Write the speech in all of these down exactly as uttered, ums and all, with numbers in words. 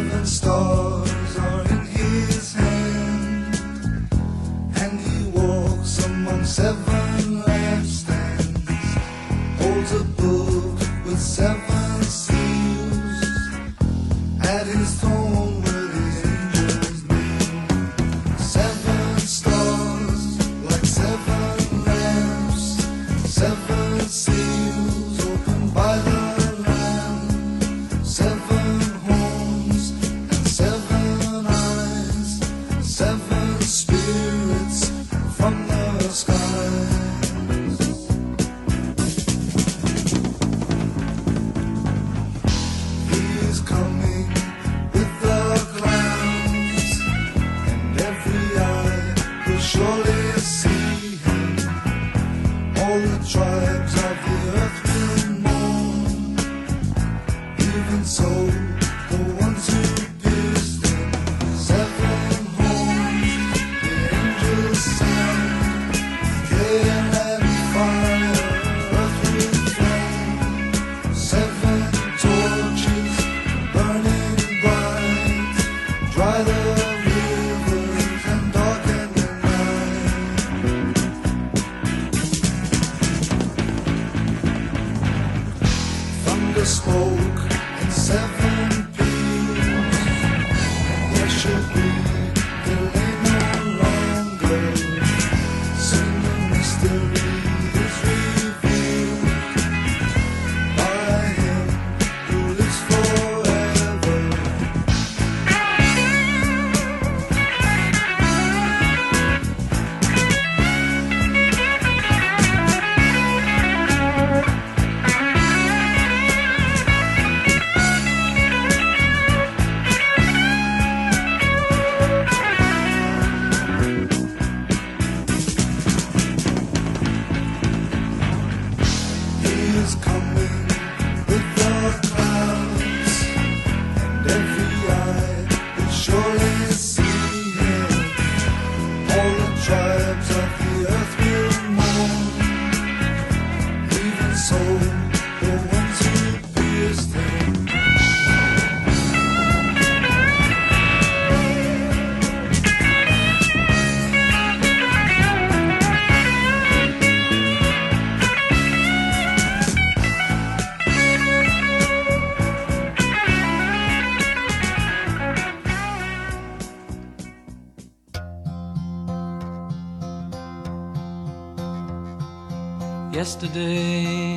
Seven stars are in his hand, and he walks among seven lampstands, holds a book with seven seals, at his throne where the angels kneel. Seven stars like seven lamps, seven seals opened by the Lamb, seven horns and seven eyes, seven spirits from the skies. He is coming with the clouds, and every eye will surely see him. All the tribes of the earth will mourn, even so the ones who pierced him. Seven horns, the angels sound, hail and fire, earth will flame. Seven torches burning bright, dry the rivers and darken the night. Thunder smoke and seven peals, there should be delay no longer. Soon the mystery is revealed by him who lives forever. He is coming with the clouds, and every eye will surely see him. All the tribes of the earth will mourn, even so the ones who pierced him. Yesterday,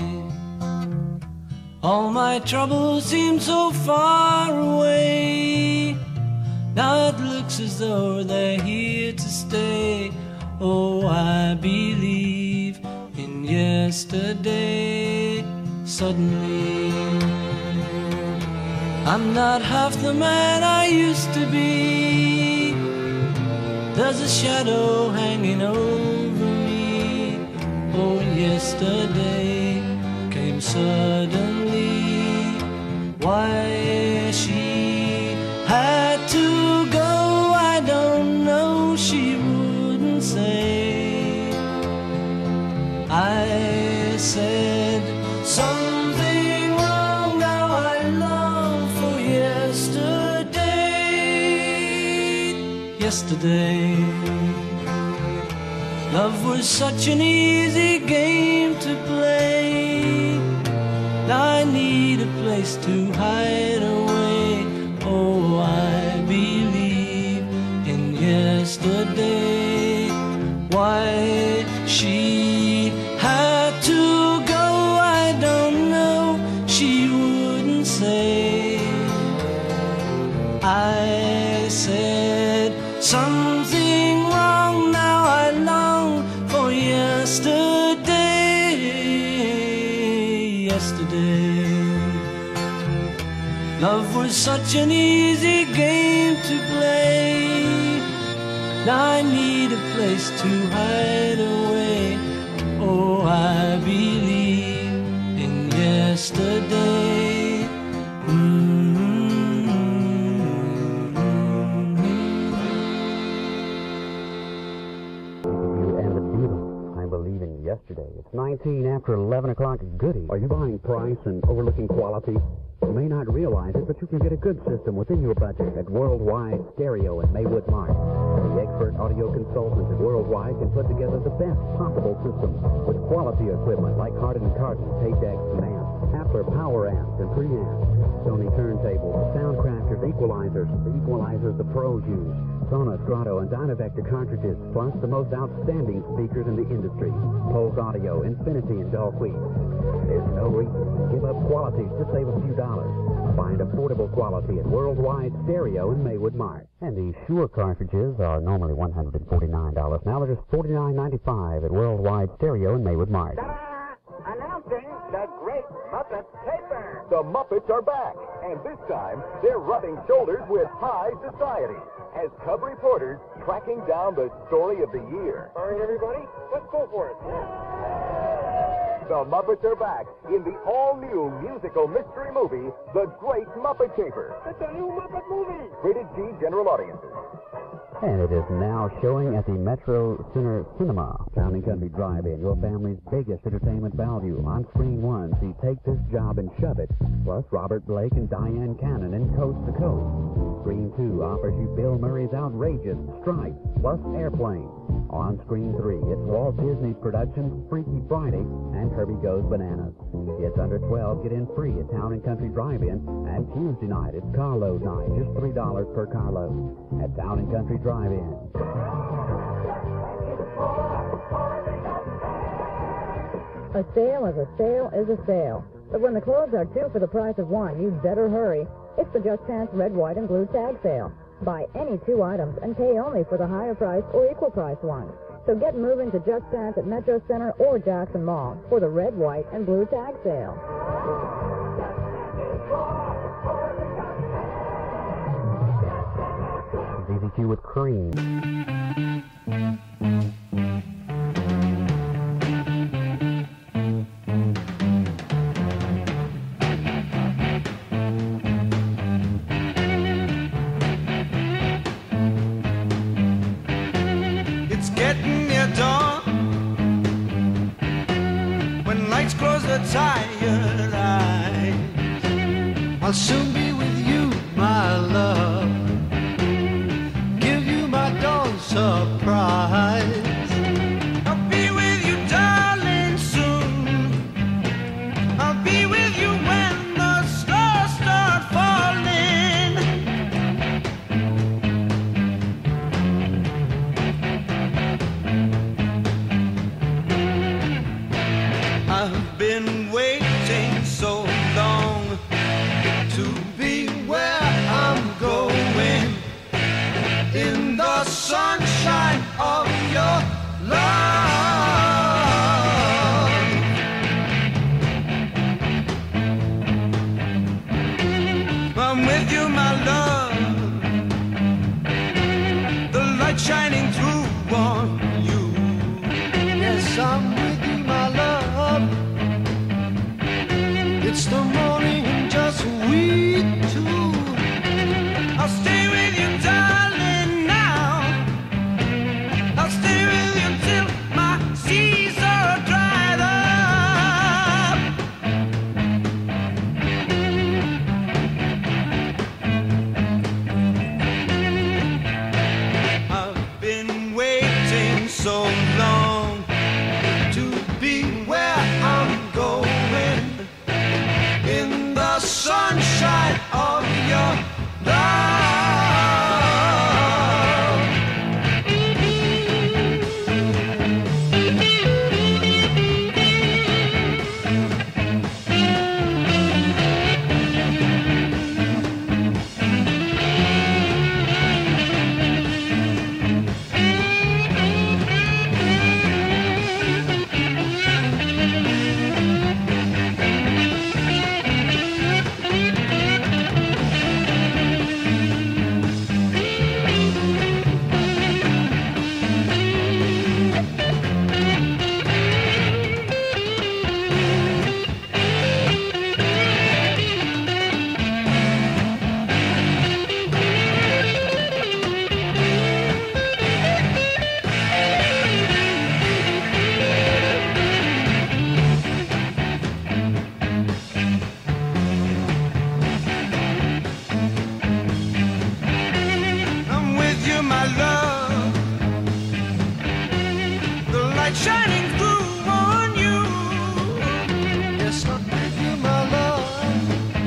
all my troubles seemed so far away. Now it looks as though they're here to stay. Oh, I believe in yesterday. Suddenly, I'm not half the man I used to be. There's a shadow hanging over me. Oh, yesterday came suddenly. Why she had to go, I don't know, she wouldn't say. I said something wrong, now I long for yesterday. Yesterday, love was such an easy game to play. Now I need a place to hide away. Oh, I believe in yesterday. Why she had to go, I don't know, she wouldn't say. I said something wrong, now I long for yesterday. Yesterday, love was such an easy game to play. Now I need a place to hide away. Oh, I believe in yesterday. Yesterday. It's nineteen after eleven o'clock. Goody. Are you buying price and overlooking quality? You may not realize it, but you can get a good system within your budget at Worldwide Stereo in Maywood Mart. The expert audio consultants at Worldwide can put together the best possible system with quality equipment like Hardin Carton, Paydex, amps, Hapler power amps and preamps, Sony turntables, Soundcrafters, equalizers, the equalizers the pros use, Sonos, Grotto, and Dynavector cartridges, plus the most outstanding speakers in the industry, Pulse Audio, Infinity, and Dalquist. There's no reason to give up quality to save a few dollars. Find affordable quality at Worldwide Stereo in Maywood Mart. And these Shure cartridges are normally one hundred forty-nine dollars. Now they're just forty-nine ninety-five at Worldwide Stereo in Maywood Mart. Announcing the Great Muppet Caper. The Muppets are back, and this time they're rubbing shoulders with high society as cub reporters tracking down the story of the year. All right, everybody, let's go for it. The Muppets are back in the all-new musical mystery movie, The Great Muppet Caper. It's a new Muppet movie. Rated G General Audiences. And it is now showing at the Metro Center Cinema, Town and Country Drive-In, your family's biggest entertainment value. On screen one, see Take This Job and Shove It, plus Robert Blake and Diane Cannon in Coast to Coast. Screen two offers you Bill Murray's outrageous Stripes, plus Airplane. On screen three, it's Walt Disney's production Freaky Friday and Herbie Goes Bananas. Kids under twelve get in free at Town and Country Drive-In, and Tuesday night it's carload night, just three dollars per carload at Town and Country Drive-In. A sale is a sale is a sale. But when the clothes are two for the price of one, you'd better hurry. It's the Just Pants Red, White, and Blue Tag Sale. Buy any two items and pay only for the higher price or equal price ones. So get moving to Just Pants at Metro Center or Jackson Mall for the Red, White, and Blue Tag Sale. Z Z Q with Cream. It's getting near dawn when lights close the tired eyes. I'll soon be with you, my love. Give you my dawn surprise. I'll be with you, darling, soon. I'll be with you when the stars start falling. I've been waiting so long to be where I'm going, in the sunshine of your love. I'm with you, my love, the light shining through on you. Yes, I'm with you, my love. It's the morning and just we two. I'll stay with you, darling, now. I'll stay with you till my seas are dried up. I've been my love. The light shining through on you. Yes, I'll give you my love.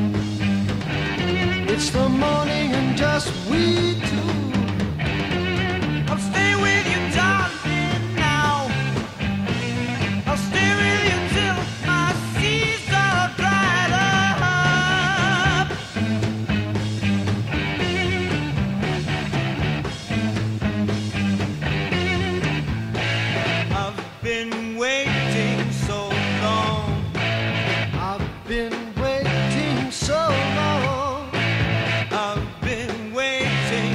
It's the morning and just we two. I'll stay with you, darling, now. I'll stay with you till my seas are dried up. I've been waiting so long. I've been waiting so long. I've been waiting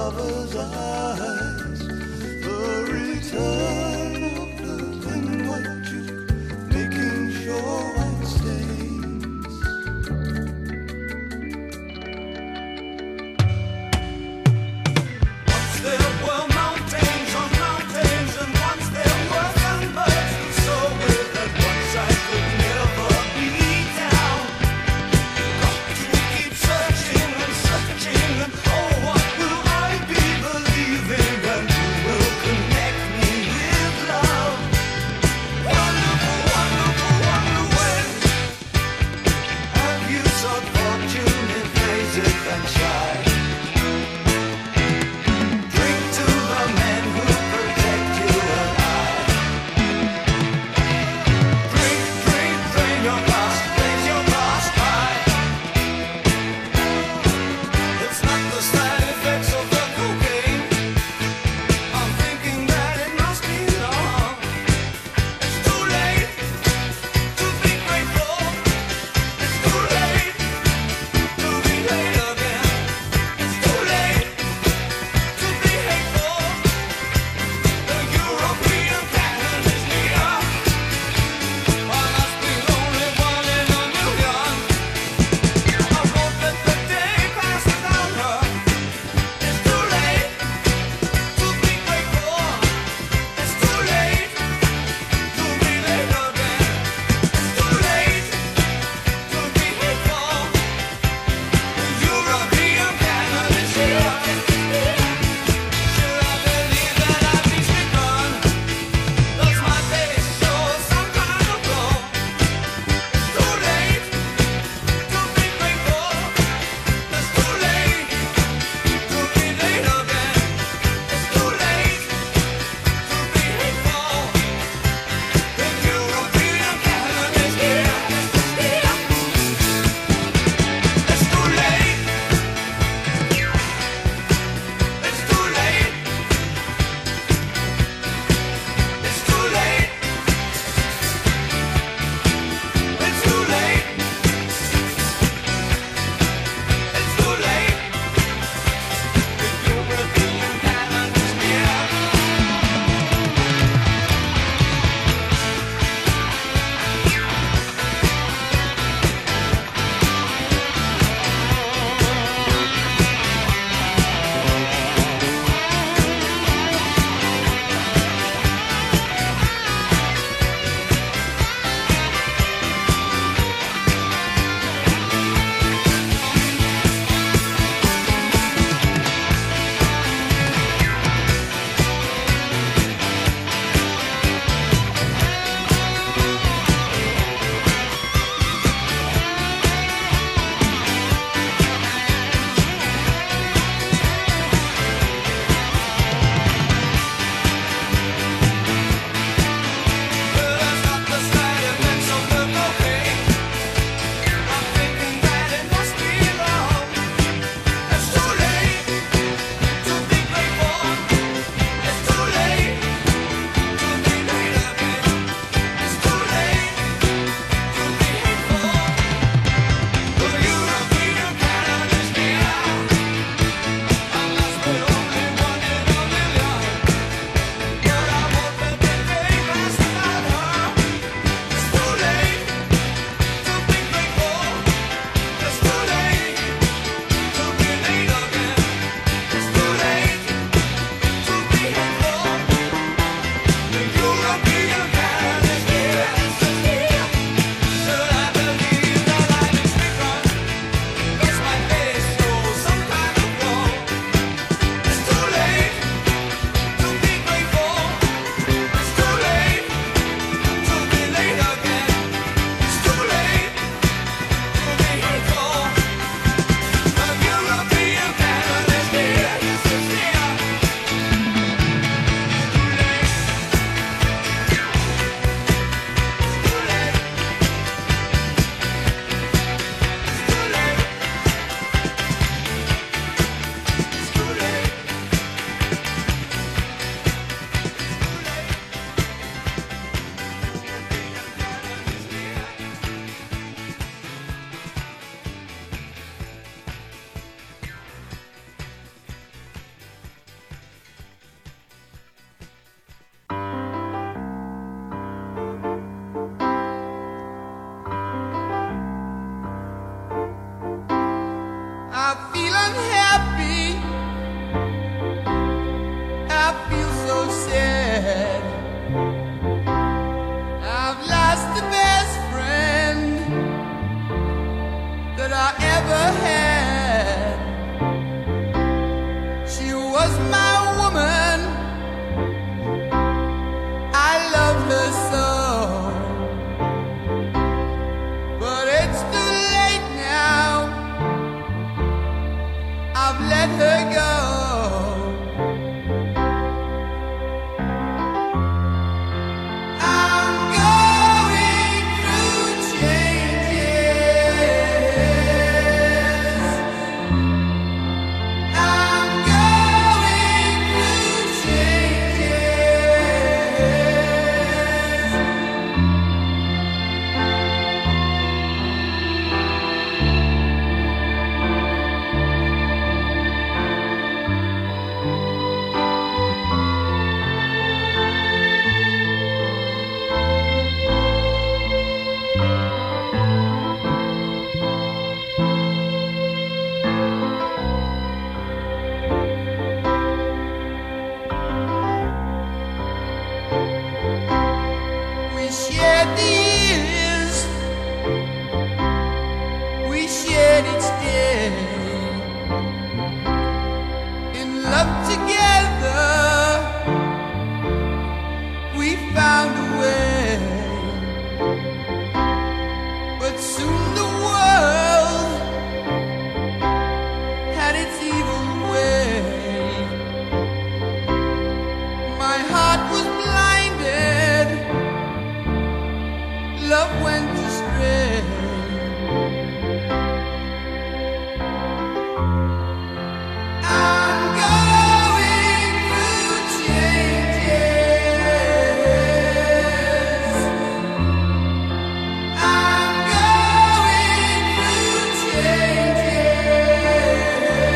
lover's eyes. The return of the Glenwood Duke, making sure white stains. Once there were mountains on mountains, and once there were young birds who soared with, and once I could never be down. Got to keep searching and searching, and oh, what will I be believing? went astray. I'm going through changes. I'm going through changes.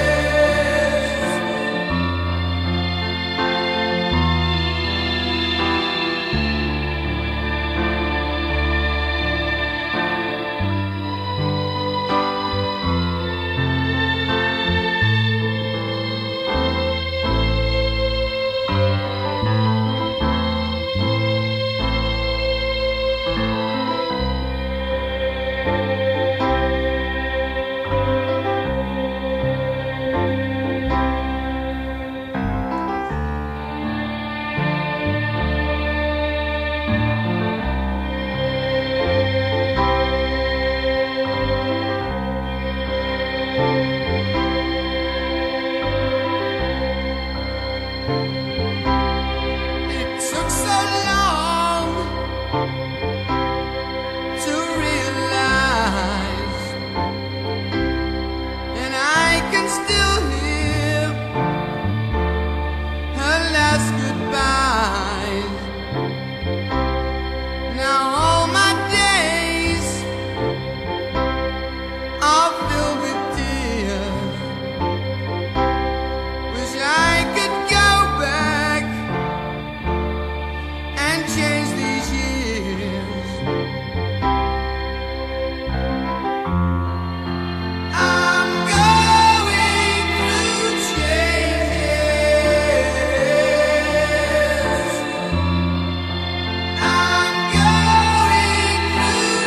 It took so long to realize, and I can still hear her last goodbyes. Now all my days are filled with tears. Wish I could go back and change these years. I'm going through changes. I'm going through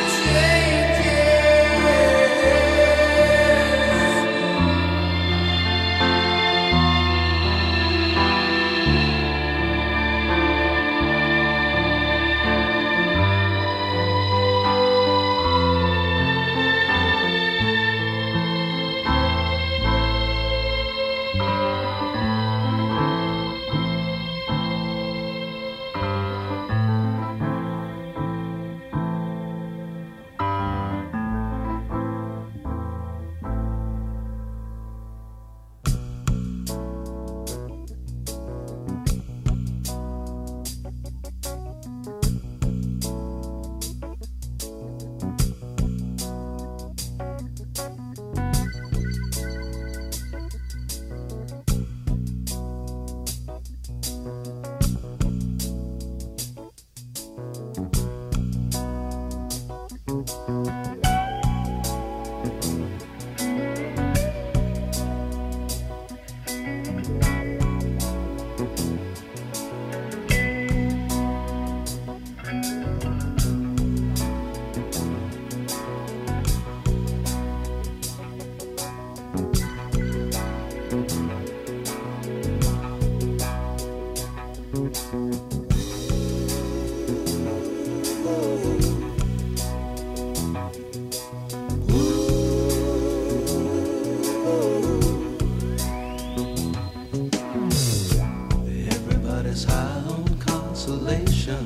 Everybody's high on consolation.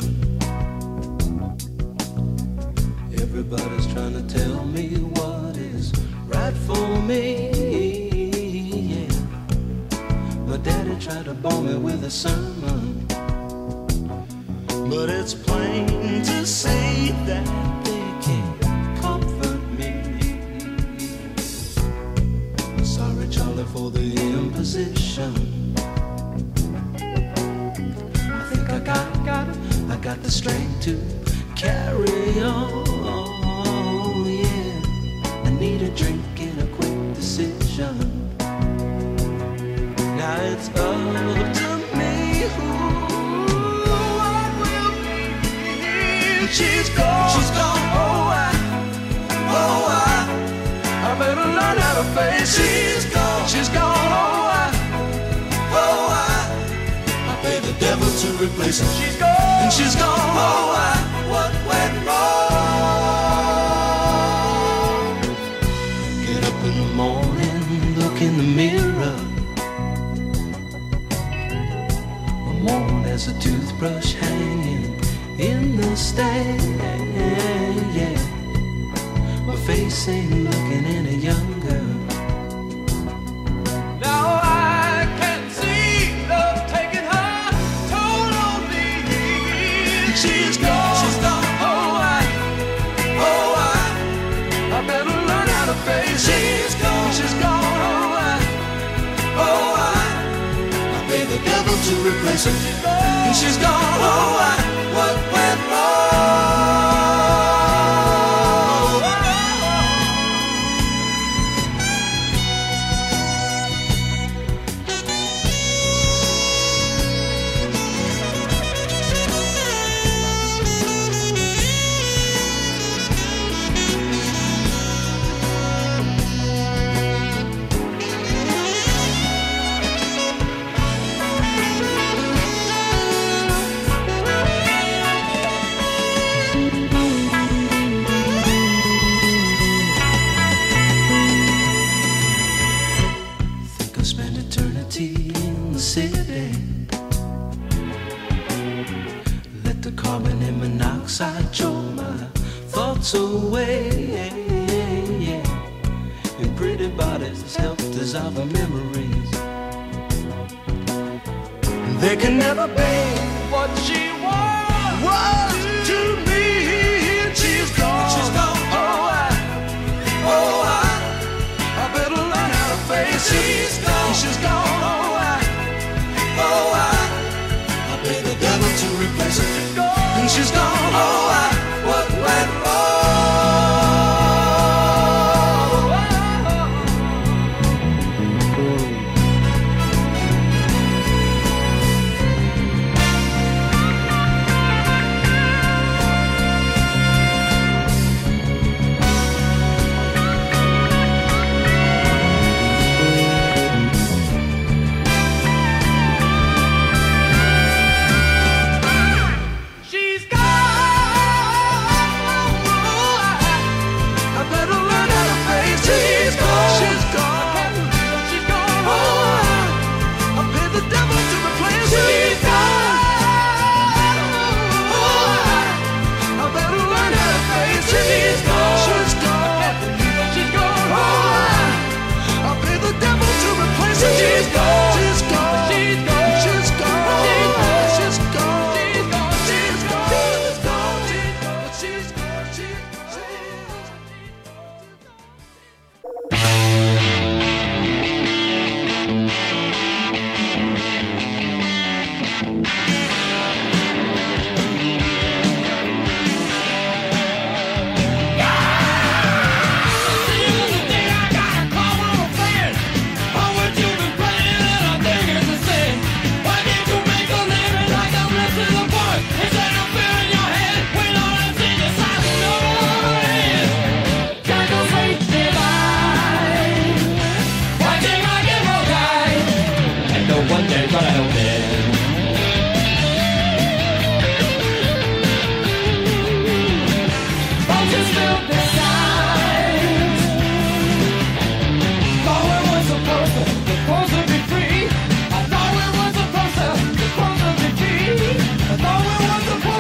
Everybody's trying to tell me what is right for me. Yeah. My daddy tried to bore me with a sermon, but it's plain to see that they can't comfort me. Sorry, Charlie, for the imposition. I think I got, got, I got the strength to carry on. Yeah, I need a drink and a quick decision. Now it's up to me who what will be. She's gone, she's gone. Oh, I, oh, I, I better learn how to face it. She's gone, she's gone. Oh, I, oh, I, I pay the devil to replace her. She's gone, and she's gone. Oh, I, what went wrong? Get up in the morning, look in the mirror. I'm worn as a toothbrush hanging in the stand, yeah. My face ain't looking any younger. Now I can see love taking her toll on me. She's gone, she's gone, oh I, oh I, I better learn how to face it. She's gone, she's gone, oh I, oh I, I pay the devil to replace her. She's gone, she's gone, oh I, what went wrong? In the city, let the carbon and monoxide choke my thoughts away. In pretty bodies help dissolve the memories. They can never be what she was, was to me. She's gone, she's gone. Oh I, oh I, I better learn how to face it. She's gone, she's gone. Oh, I, I pay the devil to replace her. She's gone, and she's gone. Oh, I, what went wrong? Supposed to be free. I thought we were supposed to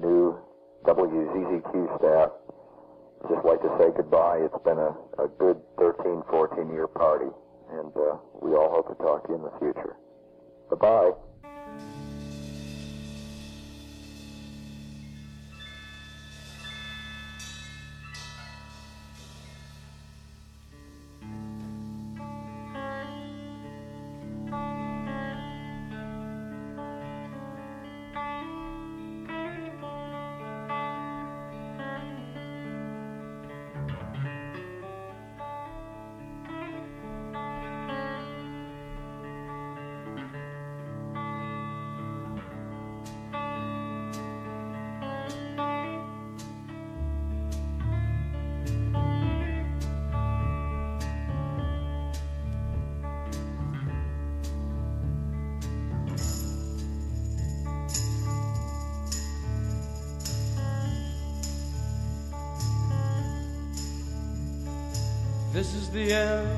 new W Z Z Q staff. Just like to say goodbye. It's been a, a good thirteen, fourteen year party, and uh, we all hope to talk to you in the future. Bye-bye. This is the end,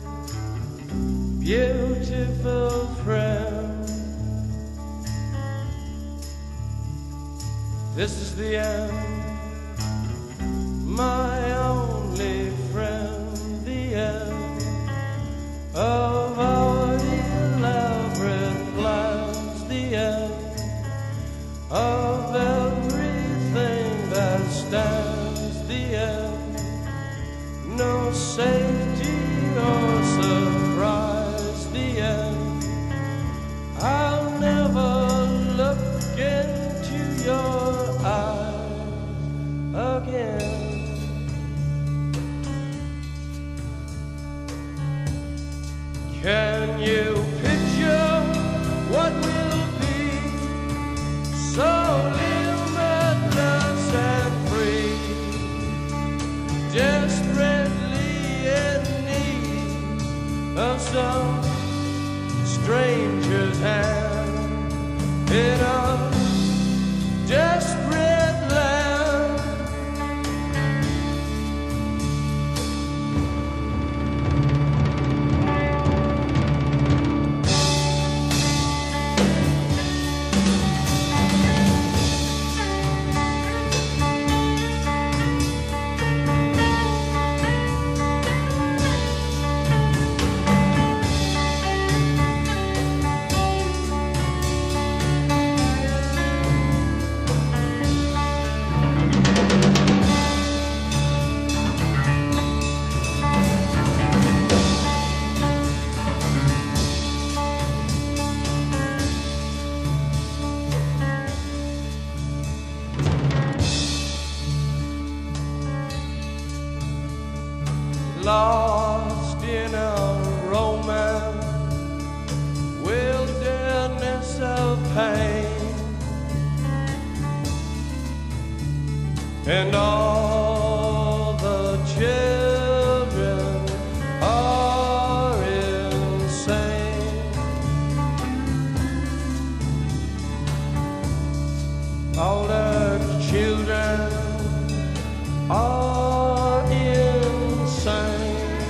beautiful friend. This is the end, my only friend. The end of our elaborate plans. The end of everything that stands. The end. No safety or surprise, the end. I'll never look into your eyes again. Can you picture what will be so limitless and free? Desperately in need of some stranger's hand in a desperate land. Lost in a romance, wilderness of pain, and all the children are insane. All the children are insane.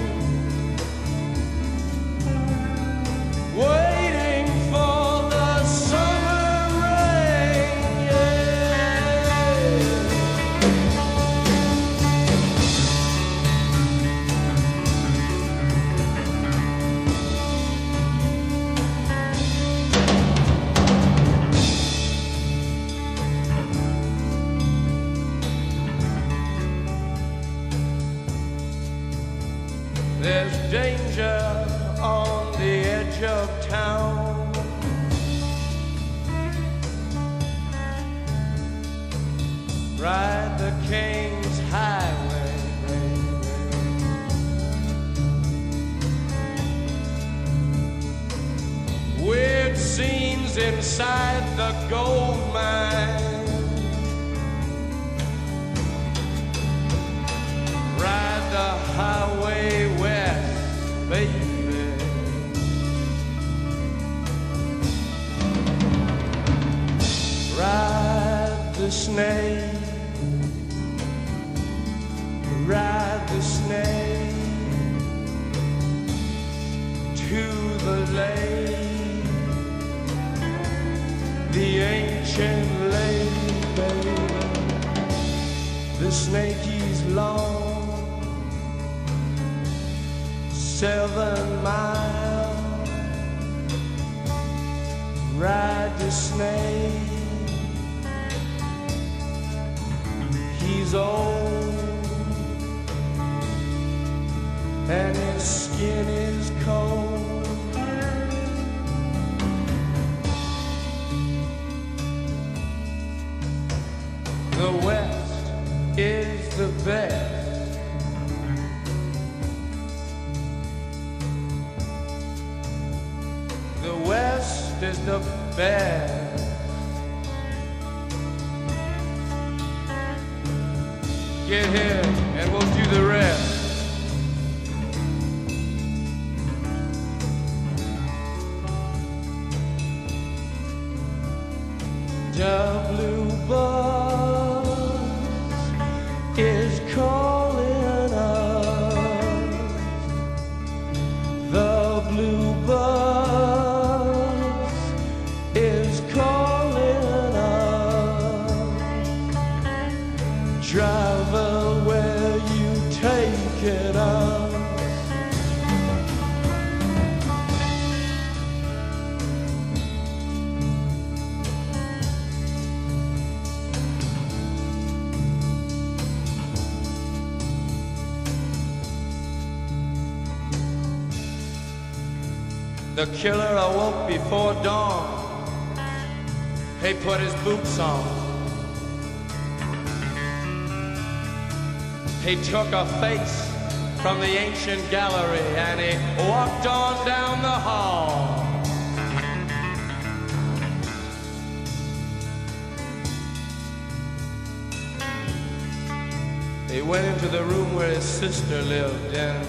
Waiting for the summer rain, yeah. There's danger on the edge of town. Ride the King's Highway, baby. Weird scenes inside the gold mine. Ride the highway west, baby. Ride the snake, ride the snake to the lake, the ancient lake, baby. the Snaky's long, seven miles. Ride the snake. He's old and his skin is cold. The West is the best. The West is the best. Get here and we'll do the rest. The blue bus is calling us. The blue bus is calling us. Driver, where you taking us? The killer awoke before dawn. He put his boots on. He took a face from the ancient gallery and he walked on down the hall. He went into the room where his sister lived, and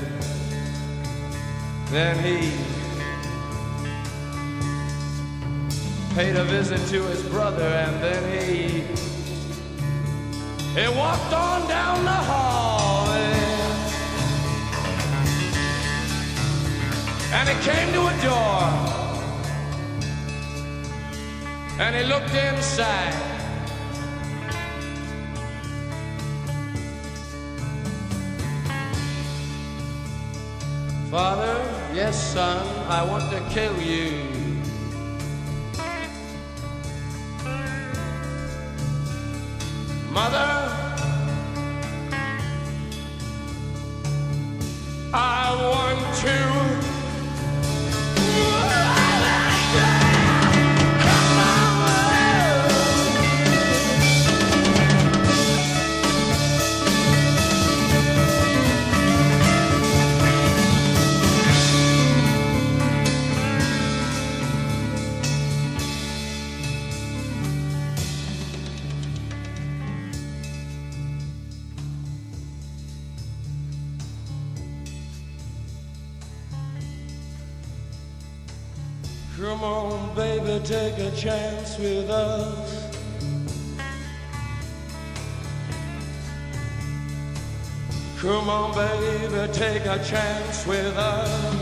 then he paid a visit to his brother, and then he he walked on down the hall, and, and he came to a door, and he looked inside. Father, yes, son, I want to kill you. Mother, I want to. Come on, baby, take a chance with us. Come on, baby, take a chance with us.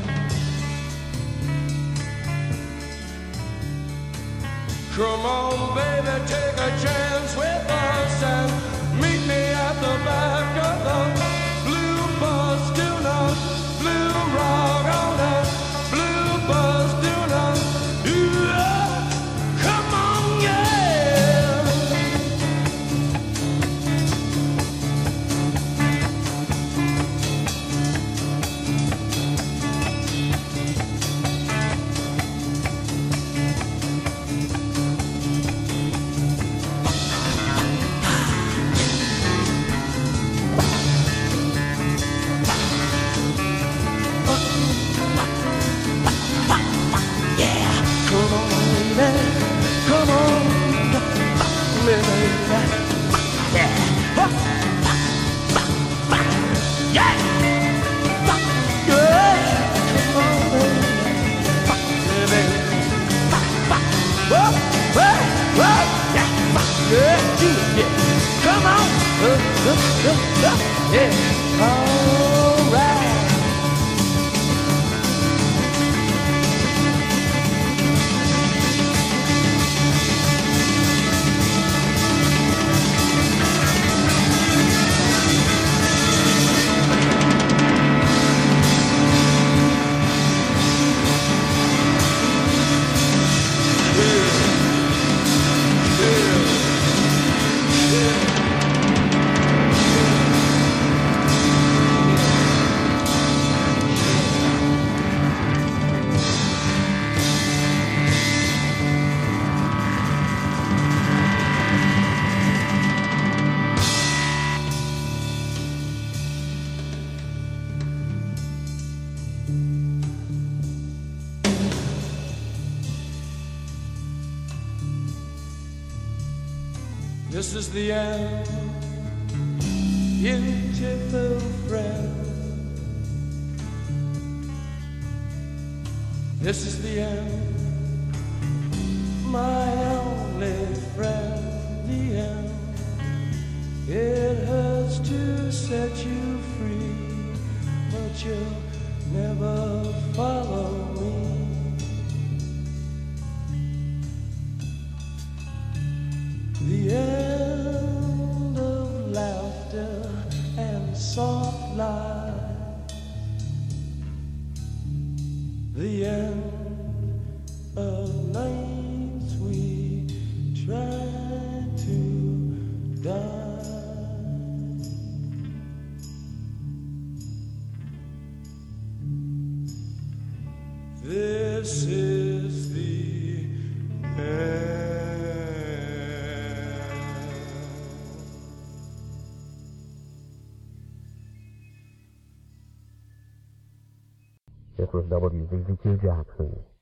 Come on, baby, take a chance with us and meet me at the back of the blue bus. Do not blue rock on the blue bus. Do not, yeah, come on, yeah. Come on, uh, uh, uh, uh, yeah, all right. This is the end, beautiful friend. This is the end, my only friend. The end. It hurts to set you free, but you'll never follow me. The end of laughter and soft light. The end of nights we try to die. This is the end. This was W Z Z Q Jackson.